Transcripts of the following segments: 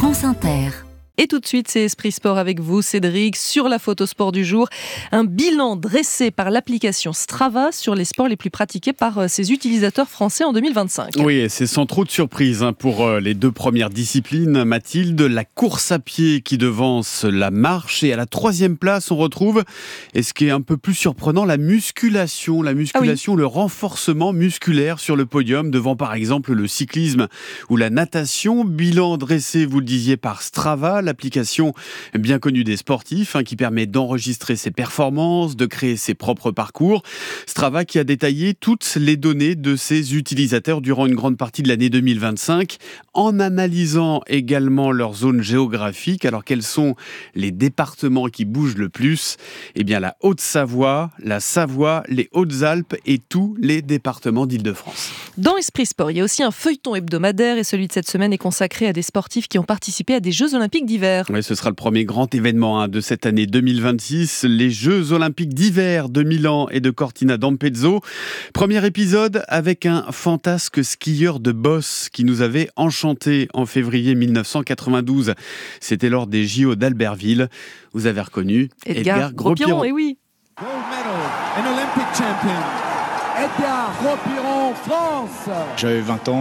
France Inter. Et tout de suite, c'est Esprit Sport avec vous, Cédric, sur la photo sport du jour. Un bilan dressé par l'application Strava sur les sports les plus pratiqués par ses utilisateurs français en 2025. Oui, et c'est sans trop de surprise pour les deux premières disciplines. Mathilde, la course à pied qui devance la marche. Et à la 3e place, on retrouve, et ce qui est un peu plus surprenant, la musculation. Le renforcement musculaire sur le podium, devant par exemple le cyclisme ou la natation. Bilan dressé, vous le disiez, par Strava, l'application bien connue des sportifs, qui permet d'enregistrer ses performances, de créer ses propres parcours. Strava qui a détaillé toutes les données de ses utilisateurs durant une grande partie de l'année 2025, en analysant également leur zone géographique. Alors quels sont les départements qui bougent le plus ? Eh bien la Haute-Savoie, la Savoie, les Hautes-Alpes et tous les départements d'Île-de-France. Dans Esprit Sport, il y a aussi un feuilleton hebdomadaire et celui de cette semaine est consacré à des sportifs qui ont participé à des Jeux Olympiques d'hiver. Oui, ce sera le premier grand événement de cette année 2026, les Jeux Olympiques d'hiver de Milan et de Cortina d'Ampezzo. Premier épisode avec un fantasque skieur de boss qui nous avait enchantés en février 1992. C'était lors des JO d'Albertville. Vous avez reconnu Edgar Gros-Piron. Et oui. Gold medal and Olympic champion. Edgar Gros-Piron, France. J'avais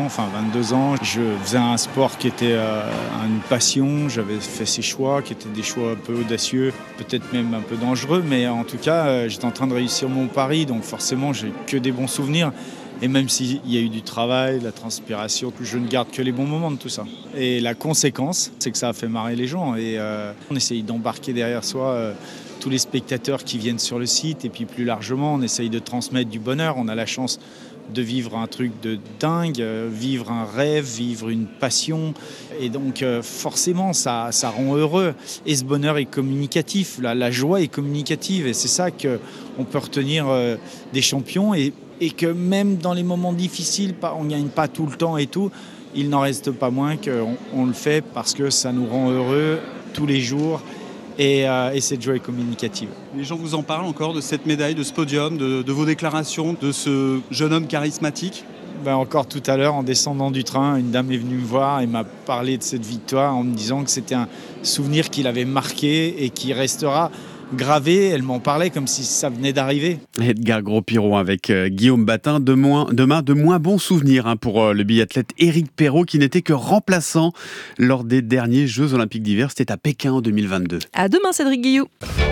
22 ans. Je faisais un sport qui était une passion. J'avais fait ces choix qui étaient des choix un peu audacieux, peut-être même un peu dangereux. Mais en tout cas, j'étais en train de réussir mon pari. Donc forcément, j'ai que des bons souvenirs. Et même s'il y a eu du travail, de la transpiration, je ne garde que les bons moments de tout ça. Et la conséquence, c'est que ça a fait marrer les gens. Et on essaye d'embarquer derrière soi tous les spectateurs qui viennent sur le site. Et puis plus largement, on essaye de transmettre du bonheur. On a la chance de vivre un truc de dingue, vivre un rêve, vivre une passion. Et donc forcément, ça rend heureux. Et ce bonheur est communicatif, la joie est communicative. Et c'est ça qu'on peut retenir des champions. Et que même dans les moments difficiles, on ne gagne pas tout le temps et tout, il n'en reste pas moins qu'on le fait parce que ça nous rend heureux tous les jours et cette joie est communicative. Les gens vous en parlent encore de cette médaille, de ce podium, de vos déclarations, de ce jeune homme charismatique ? Encore tout à l'heure, en descendant du train, une dame est venue me voir et m'a parlé de cette victoire en me disant que c'était un souvenir qui l'avait marqué et qui restera gravé. Elle m'en parlait comme si ça venait d'arriver. Edgar Gros-Piron avec Guillaume Batin. Demain, de moins bons souvenirs pour le biathlète Éric Perrault qui n'était que remplaçant lors des derniers Jeux Olympiques d'hiver. C'était à Pékin en 2022. À demain, Cédric Guillou.